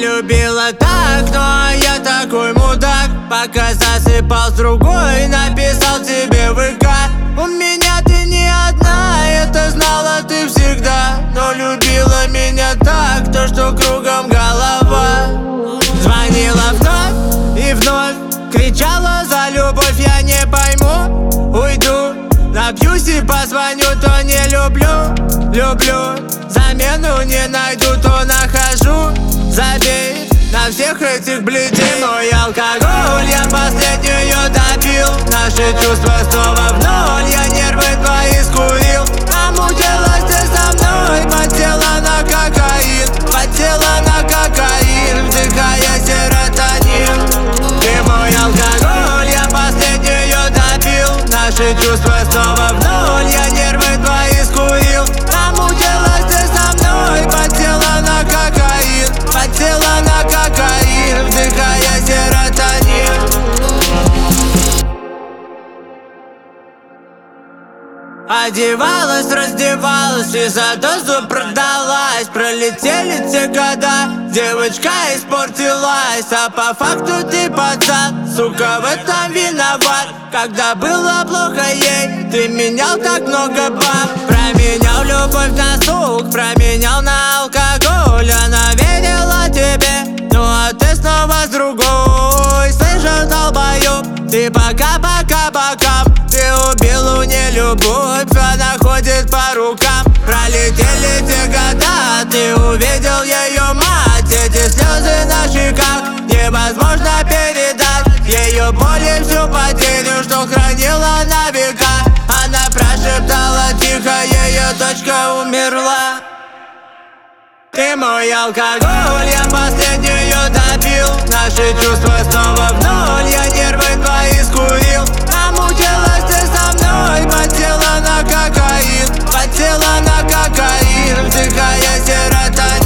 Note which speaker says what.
Speaker 1: любила так, но я такой мудак. Пока засыпал с другой, написал тебе в ВК. У меня ты не одна, это знала ты всегда. Но любила меня так, то что кругом голова. Звонила вновь и вновь, кричала за любовь, я не пойму. Уйду, напьюсь и позвоню, то не люблю. Люблю, замену не найду, то нахожу. Забей на всех этих бледей. Мой алкоголь, я последнюю допил. Наши чувства снова в ноль, я нервы твои скурил. Намучилась ты со мной, подсела на кокаин. Подсела на кокаин, вдыхая серотонин. Ты мой алкоголь, я последнюю допил. Наши чувства снова в ноль, я нервы твои скурил. Намучилась ты со мной, подсела на кокаин. Подсела на кокаин, вдыхая серотонин. Одевалась, раздевалась и за дозу продалась. Пролетели те года, девочка испортилась. А по факту ты пацан, сука, в этом виноват. Когда было плохо ей, ты менял так много баб. Променял любовь на сук, променял на алкоголь. Она верила тебе, ну а ты снова с другой. Слышал, долбоёб, ты пока-пока бокам. Ты убил у нее любовь, она ходит по рукам. Пролетели те года, ты увидел ее мать. Эти слезы на щеках невозможно передать. Ее боль и всю потерю, что хранила на века. Она прошептала тихо, ее дочка умерла. Ты мой алкоголь, я последнюю допил. Наши чувства снова в ноль, я нервы твои скурил. Намучилась ты со мной, подсела на кокаин. Подсела на кокаин, вдыхая серотонин.